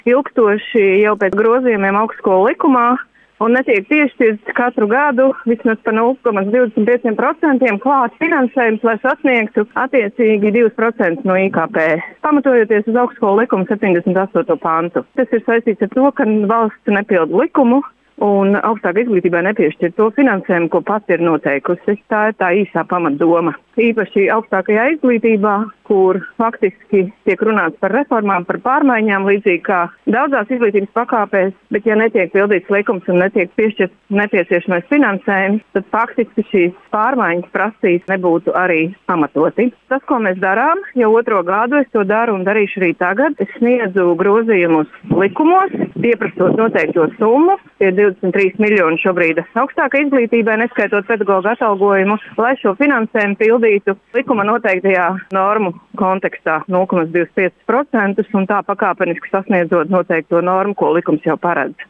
ilgstoši jau pēc grozījumiem augstskolu likumā un netiek piešķirts katru gadu vismaz par 0,25% klāt finansējums, lai sasniegtu attiecīgi 2% no IKP, pamatojoties uz augstskolu likuma 78. pantu. Tas ir saistīts ar to, ka valsts nepilda likumu un augstākai izglītībai nepiešķir to finansējumu, ko pati ir noteikusi. Tā ir tā īsā pamatdoma. Īpaši augstākajā izglītībā, kur faktiski tiek runāts par reformām, par pārmaiņām, līdzīgi kā daudzās izglītības pakāpēs, bet ja netiek pildīts likums un netiek piešķirts nepieciešamais finansējums, tad faktiski šīs pārmaiņas prasīs nebūtu arī pamatoti. Tas, ko mēs darām, jau 2. gadu, es to daru un darīšu arī tagad. Es sniedzu grozījumus likumos, pieprasot noteikto summu, tie 23 miljoni šobrīd augstākai izglītībai, neskaitot pedagoģu atalgojumu, lai šo finansējumu pildītu likuma noteiktajā normu kontekstā 0,25% un tā pakāpeniski sasniedzot noteikto normu, ko likums jau paredz.